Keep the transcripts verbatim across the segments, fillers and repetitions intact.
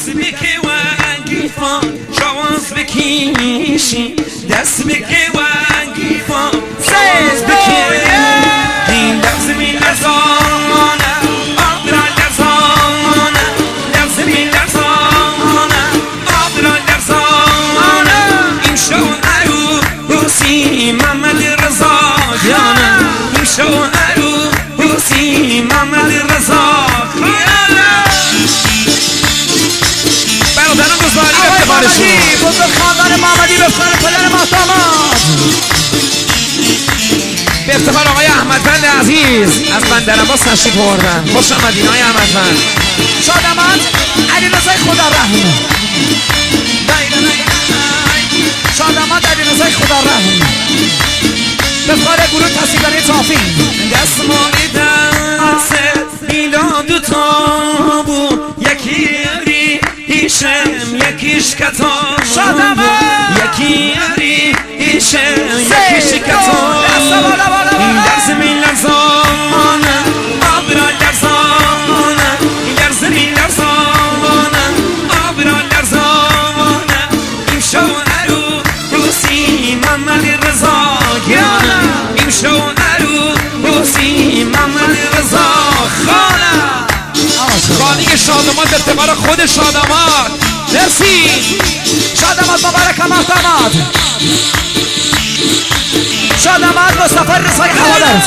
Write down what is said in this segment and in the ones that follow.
دست بکی و گیفان شواز بکیشی دست بکی و گیفان شواز بکی این لفظ می لرزانه آب را لرزانه لفظ می لرزانه آب را لرزانه این شو عروسی محمد رضا جانه این شو عروسی محمد رضا برادران بزرگی به افتخارشون بزرگ خاندان محمدی به افتخار پدر محتمد به افتخار آقای احمدوند عزیز از بندرعباس تشریف آوردن. خوش آمدین آقای احمدوند. شادمت علیرضای خدا رحم شادمت علیرضای خدا رحم به افتخار گروه تصویرگری صافی دست مالی دست میلاد و تابو یکی ایشم یکیش کتاب یکی یاری ایشم یکیش کتاب این درز می لرزانه آب را لرزانه این درز می لرزانه آب را لرزانه این شو عروسی محمد رضا گیانه این شو عروسی محمد رضا خانه خانه شادمات افتخار خود شادمات. مرسی شادمات مبارک محتمد شادمات مصطفی رضای حوادر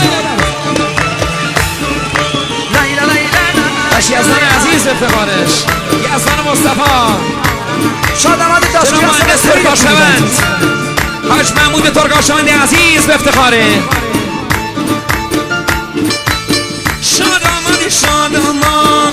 بشی یزدان عزیز افتخارش یزدان مصطفی شادمات داشت مهندس ترکاشوند حاج محمود ترکاشوند عزیز به افتخاره شادمات شادمات